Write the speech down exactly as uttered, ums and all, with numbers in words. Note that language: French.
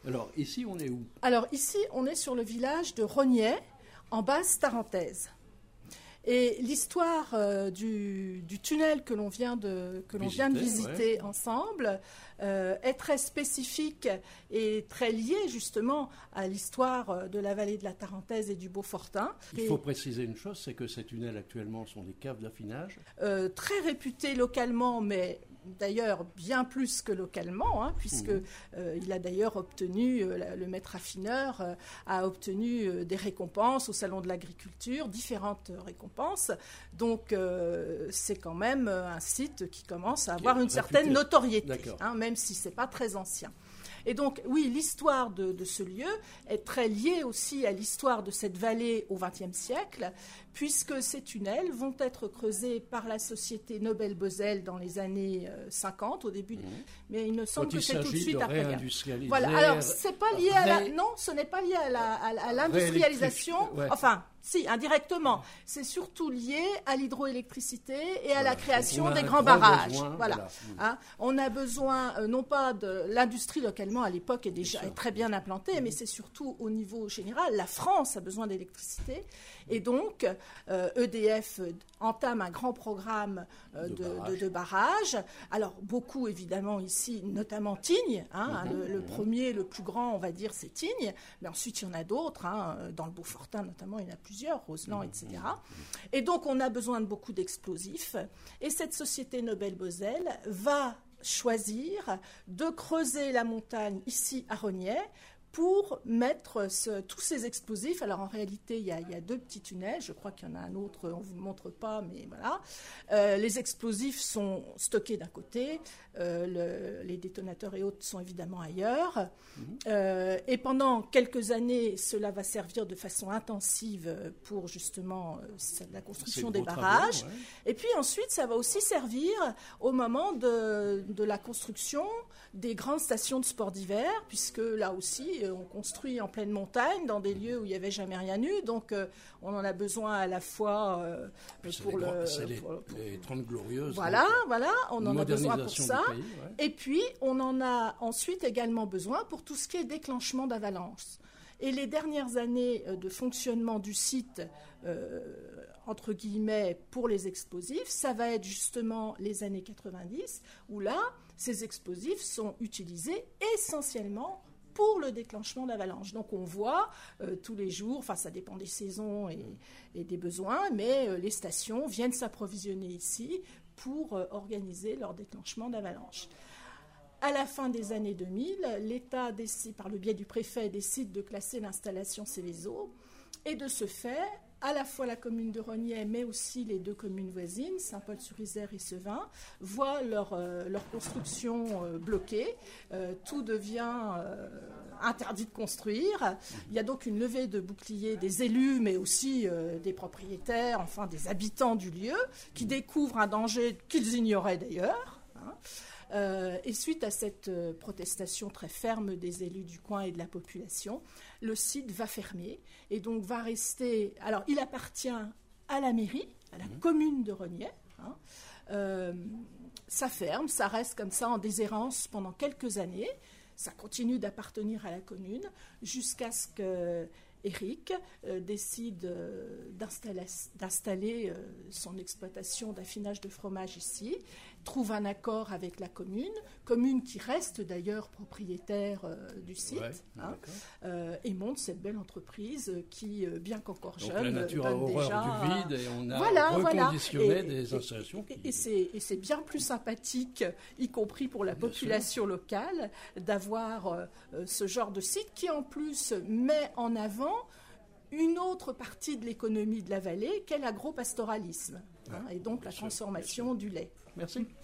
Alors, ici, on est où? Alors, ici, on est sur le village de Rognais, en basse Tarentaise. Et l'histoire euh, du, du tunnel que l'on vient de, que l'on vient de visiter ouais. ensemble euh, est très spécifique et très liée justement à l'histoire de la vallée de la Tarentaise et du Beaufortain. Il et, faut préciser une chose, c'est que ces tunnels actuellement sont des caves d'affinage. Euh, très réputés localement, mais d'ailleurs bien plus que localement, hein, puisque mmh. euh, il a d'ailleurs obtenu, euh, le maître affineur euh, a obtenu euh, des récompenses au Salon de l'Agriculture, différentes récompenses. Donc euh, c'est quand même un site qui commence à avoir une réputé. certaine notoriété, hein, même si c'est pas très ancien. Et donc, oui, l'histoire de, de ce lieu est très liée aussi à l'histoire de cette vallée au vingtième siècle, puisque ces tunnels vont être creusés par la société Nobel-Bosel dans les années cinquante, au début. Mmh. Mais il me semble Quand que c'est tout de suite après. Réindustrialiser, voilà. Alors, c'est pas lié à la. Non, ce n'est pas lié à la, à, à l'industrialisation. Ouais. Enfin, si, indirectement. C'est surtout lié à l'hydroélectricité et à voilà. la création des grands barrages. Besoin, voilà. voilà. Hein, on a besoin, euh, non pas de l'industrie localement à l'époque est déjà est très bien implantée, mmh. mais c'est surtout au niveau général. La France a besoin d'électricité. Et donc, euh, E D F entame un grand programme euh, de, de, barrage. de, de barrages. Alors, beaucoup, évidemment, ici, notamment Tignes. Hein, mmh. le, le premier, le plus grand, on va dire, c'est Tignes. Mais ensuite, il y en a d'autres. Hein, dans le Beaufortain, notamment, il y en a plusieurs, Roseland, mmh. et cetera. Et donc, on a besoin de beaucoup d'explosifs. Et cette société Nobel-Bosel va choisir de creuser la montagne, ici, à Rognais, pour mettre ce, tous ces explosifs. Alors, en réalité, il y, a, il y a deux petits tunnels. Je crois qu'il y en a un autre, on ne vous le montre pas, mais voilà. Euh, les explosifs sont stockés d'un côté. Euh, le, les détonateurs et autres sont évidemment ailleurs. Mmh. Euh, et pendant quelques années, cela va servir de façon intensive pour, justement, euh, la construction des barrages. Travaux, ouais. Et puis, ensuite, ça va aussi servir au moment de, de la construction des grandes stations de sport d'hiver, puisque là aussi, on construit en pleine montagne, dans des lieux où il n'y avait jamais rien eu, donc euh, on en a besoin à la fois euh, pour, le, grands, les, pour, pour les trente glorieuses. Voilà, donc, voilà, on en a besoin pour ça. Pays, ouais. Et puis, on en a ensuite également besoin pour tout ce qui est déclenchement d'avalanche. Et les dernières années de fonctionnement du site, euh, entre guillemets, pour les explosifs, ça va être justement les années quatre-vingt-dix, où là, ces explosifs sont utilisés essentiellement pour le déclenchement d'avalanches. Donc on voit euh, tous les jours, enfin ça dépend des saisons et, et des besoins, mais euh, les stations viennent s'approvisionner ici pour euh, organiser leur déclenchement d'avalanches. À la fin des années deux mille, l'État décide, par le biais du préfet, décide de classer l'installation Céveso, et de ce fait, à la fois la commune de Rognais, mais aussi les deux communes voisines, Saint-Paul-sur-Isère et Sevin, voient leur, euh, leur construction euh, bloquée. Euh, tout devient euh, interdit de construire. Il y a donc une levée de boucliers des élus, mais aussi euh, des propriétaires, enfin des habitants du lieu, qui découvrent un danger qu'ils ignoraient d'ailleurs. Hein. Euh, et suite à cette euh, protestation très ferme des élus du coin et de la population, le site va fermer et donc va rester... Alors, il appartient à la mairie, à la mmh. commune de Rognais. Hein. Euh, ça ferme, ça reste comme ça en déshérence pendant quelques années. Ça continue d'appartenir à la commune jusqu'à ce que Éric euh, décide euh, d'installer, d'installer euh, son exploitation d'affinage de fromage ici, trouve un accord avec la commune, commune qui reste d'ailleurs propriétaire euh, du site, ouais, hein, euh, et monte cette belle entreprise qui, euh, bien qu'encore Donc jeune, la nature donne a horreur déjà... du vide et on a voilà, reconditionné voilà. Et, des et, installations. Et, qui... et, c'est, et c'est bien plus sympathique, y compris pour la bien population sûr. locale, d'avoir euh, ce genre de site qui en plus met en avant une autre partie de l'économie de la vallée qu'est l'agropastoralisme, hein, et donc la transformation du lait. Merci.